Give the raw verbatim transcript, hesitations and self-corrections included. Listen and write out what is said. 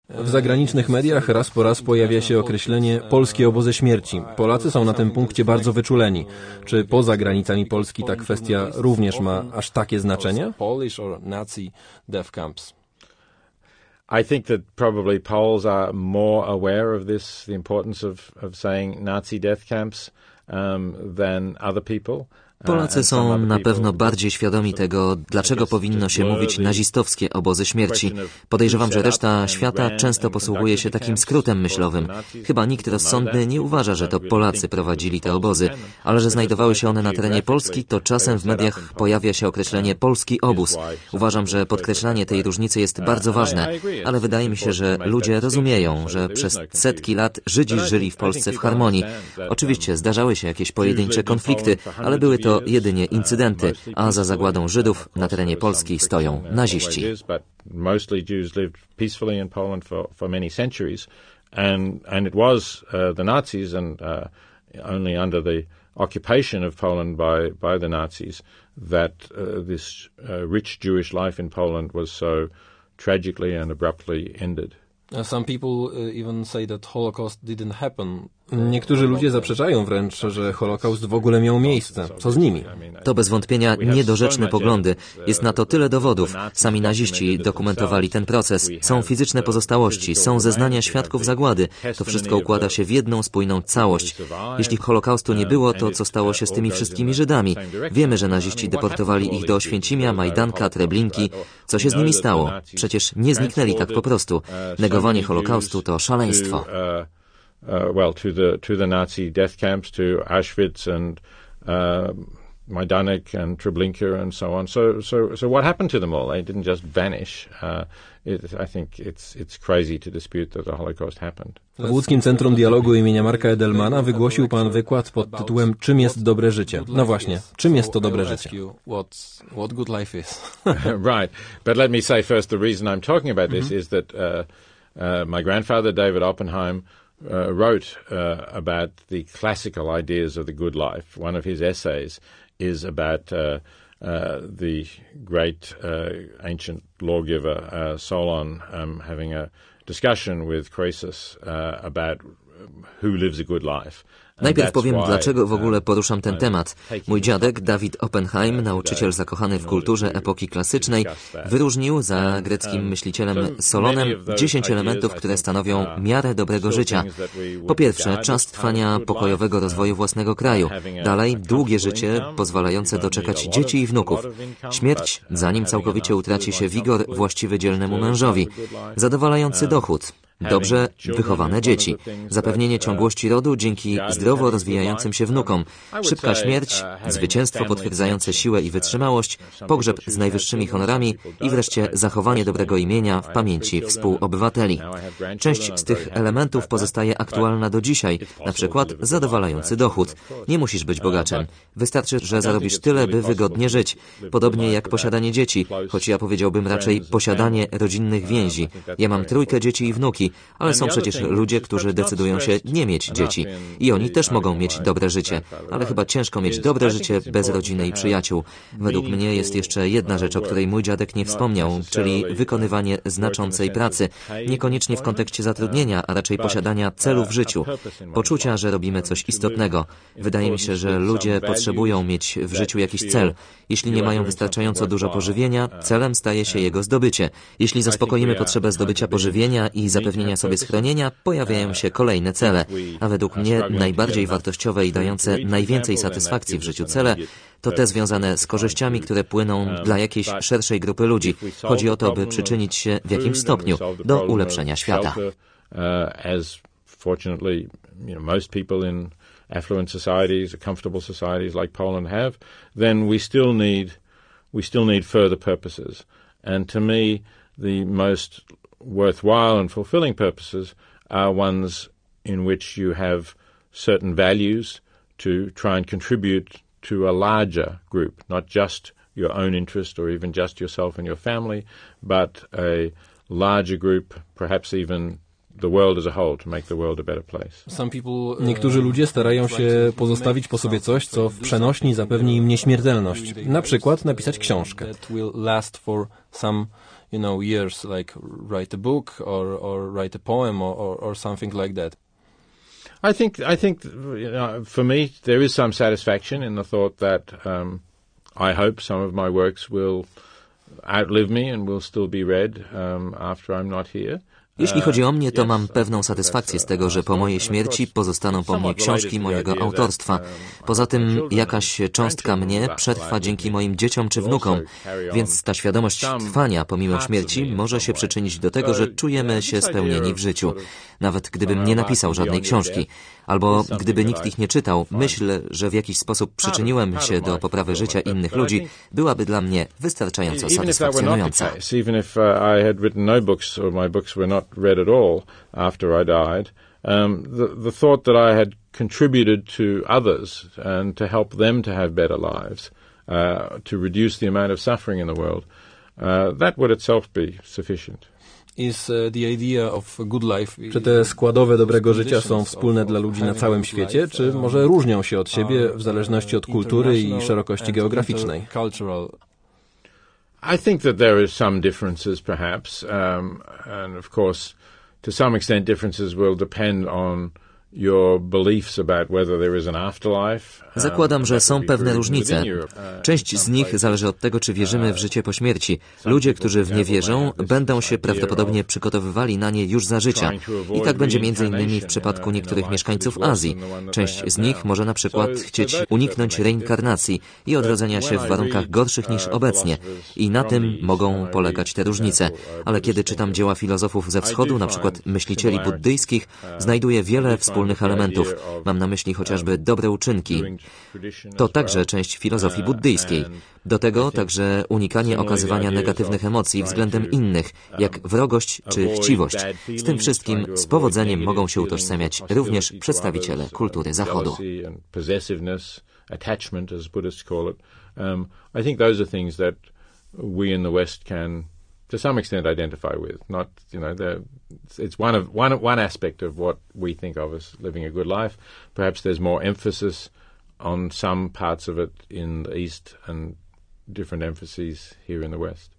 W zagranicznych mediach raz po raz pojawia się określenie polskie obozy śmierci. Polacy są na tym punkcie bardzo wyczuleni. Czy poza granicami Polski ta kwestia również ma aż takie znaczenie? I think that probably Poles are more aware of this, the importance of, of saying Nazi death camps um, than other people. Polacy są na pewno bardziej świadomi tego, dlaczego powinno się mówić nazistowskie obozy śmierci. Podejrzewam, że reszta świata często posługuje się takim skrótem myślowym. Chyba nikt rozsądny nie uważa, że to Polacy prowadzili te obozy, ale że znajdowały się one na terenie Polski, to czasem w mediach pojawia się określenie polski obóz. Uważam, że podkreślanie tej różnicy jest bardzo ważne, ale wydaje mi się, że ludzie rozumieją, że przez setki lat Żydzi żyli w Polsce w harmonii. Oczywiście zdarzały się jakieś pojedyncze konflikty, ale były to To jedynie incydenty, a za zagładą Żydów na terenie Polski stoją naziści. Mostly Jews lived peacefully in Poland for, for many centuries, and, and it was uh, the Nazis, and uh, only under the occupation of Poland by, by the Nazis that uh, this uh, rich Jewish life in Poland was so tragically and abruptly ended. Some people even say that Holocaust didn't happen. Niektórzy ludzie zaprzeczają wręcz, że Holokaust w ogóle miał miejsce. Co z nimi? To bez wątpienia niedorzeczne poglądy. Jest na to tyle dowodów. Sami naziści dokumentowali ten proces. Są fizyczne pozostałości, są zeznania świadków zagłady. To wszystko układa się w jedną spójną całość. Jeśli Holokaustu nie było, to co stało się z tymi wszystkimi Żydami? Wiemy, że naziści deportowali ich do Oświęcimia, Majdanka, Treblinki. Co się z nimi stało? Przecież nie zniknęli tak po prostu. Negowanie Holokaustu to szaleństwo. Uh, well, to the to the Nazi death camps, to Auschwitz and uh, Majdanek and Treblinka and so on. So, so, so what happened to them all? They didn't just vanish. Uh, it, I think it's it's crazy to dispute that the Holocaust happened. W Łódzkim Centrum Dialogu imienia Marka Edelmana wygłosił pan wykład pod tytułem "Czym jest dobre życie?" No właśnie, czym jest to dobre życie? What, what good life is. Right, but let me say first, the reason I'm talking about this mm-hmm. is that uh, uh, my grandfather, David Oppenheim, Uh, wrote uh, about the classical ideas of the good life. One of his essays is about uh, uh, the great uh, ancient lawgiver uh, Solon um, having a discussion with Croesus uh, about who lives a good life. Najpierw powiem, dlaczego w ogóle poruszam ten temat. Mój dziadek, David Oppenheim, nauczyciel zakochany w kulturze epoki klasycznej, wyróżnił za greckim myślicielem Solonem dziesięć elementów, które stanowią miarę dobrego życia. Po pierwsze, czas trwania pokojowego rozwoju własnego kraju. Dalej, długie życie, pozwalające doczekać dzieci i wnuków. Śmierć, zanim całkowicie utraci się wigor właściwy dzielnemu mężowi. Zadowalający dochód. Dobrze wychowane dzieci. Zapewnienie ciągłości rodu dzięki zdrowo rozwijającym się wnukom. Szybka śmierć, zwycięstwo potwierdzające siłę i wytrzymałość, pogrzeb z najwyższymi honorami i wreszcie zachowanie dobrego imienia w pamięci współobywateli. Część z tych elementów pozostaje aktualna do dzisiaj, na przykład zadowalający dochód. Nie musisz być bogaczem. Wystarczy, że zarobisz tyle, by wygodnie żyć. Podobnie jak posiadanie dzieci, choć ja powiedziałbym raczej posiadanie rodzinnych więzi. Ja mam trójkę dzieci i wnuki, ale są przecież ludzie, którzy decydują się nie mieć dzieci. I oni też mogą mieć dobre życie, ale chyba ciężko mieć dobre życie bez rodziny i przyjaciół. Według mnie jest jeszcze jedna rzecz, o której mój dziadek nie wspomniał, czyli wykonywanie znaczącej pracy. Niekoniecznie w kontekście zatrudnienia, a raczej posiadania celu w życiu. Poczucia, że robimy coś istotnego. Wydaje mi się, że ludzie potrzebują mieć w życiu jakiś cel. Jeśli nie mają wystarczająco dużo pożywienia, celem staje się jego zdobycie. Jeśli zaspokoimy potrzebę zdobycia pożywienia i zapewnienia sobie schronienia, pojawiają się kolejne cele. A według mnie najbardziej wartościowe i dające najwięcej satysfakcji w życiu cele to te związane z korzyściami, które płyną dla jakiejś szerszej grupy ludzi. Chodzi o to, by przyczynić się w jakimś stopniu do ulepszenia świata. Affluent societies, comfortable societies like Poland have, then we still need we still need further purposes. And to me, the most worthwhile and fulfilling purposes are ones in which you have certain values to try and contribute to a larger group, not just your own interest or even just yourself and your family, but a larger group, perhaps even the world as a whole, to make the world a better place. Niektórzy ludzie starają się pozostawić po sobie coś, co w przenośni zapewni im nieśmiertelność. Na przykład napisać książkę. you know, years, like write a book or, or write a poem or, or, or something like that? I think, I think, you know, for me, there is some satisfaction in the thought that um, I hope some of my works will outlive me and will still be read um, after I'm not here. Jeśli chodzi o mnie, to mam pewną satysfakcję z tego, że po mojej śmierci pozostaną po mnie książki mojego autorstwa. Poza tym jakaś cząstka mnie przetrwa dzięki moim dzieciom czy wnukom, więc ta świadomość trwania pomimo śmierci może się przyczynić do tego, że czujemy się spełnieni w życiu. Nawet gdybym nie napisał żadnej książki, albo gdyby nikt ich nie czytał, myśl, że w jakiś sposób przyczyniłem się do poprawy życia innych ludzi, byłaby dla mnie wystarczająco satysfakcjonująca. read at all after I died, um, the, the thought that I had contributed to others and to help them to have better lives, uh, to reduce the amount of suffering in the world, uh, that would itself be sufficient. Is uh, the idea of a good life... Czy te składowe dobrego życia są wspólne dla ludzi na całym świecie, czy może różnią się od siebie w zależności od kultury i szerokości geograficznej? I think that there is some differences, perhaps, um, and of course, to some extent, differences will depend on your beliefs about whether there is an afterlife. Zakładam, że są pewne różnice. Część z nich zależy od tego, czy wierzymy w życie po śmierci. Ludzie, którzy w nie wierzą, będą się prawdopodobnie przygotowywali na nie już za życia. I tak będzie między innymi w przypadku niektórych mieszkańców Azji. Część z nich może na przykład chcieć uniknąć reinkarnacji i odrodzenia się w warunkach gorszych niż obecnie. I na tym mogą polegać te różnice. Ale kiedy czytam dzieła filozofów ze wschodu, na przykład myślicieli buddyjskich, znajduję wiele wspólnych elementów. Mam na myśli chociażby dobre uczynki. To także część filozofii buddyjskiej. Do tego także unikanie okazywania negatywnych emocji względem innych, jak wrogość czy chciwość. Z tym wszystkim z powodzeniem mogą się utożsamiać również przedstawiciele kultury Zachodu. To some extent identify with. Not, you know, it's one of one one aspect of what we think of as living a good life. Perhaps there's more emphasis on some parts of it in the East and different emphases here in the West.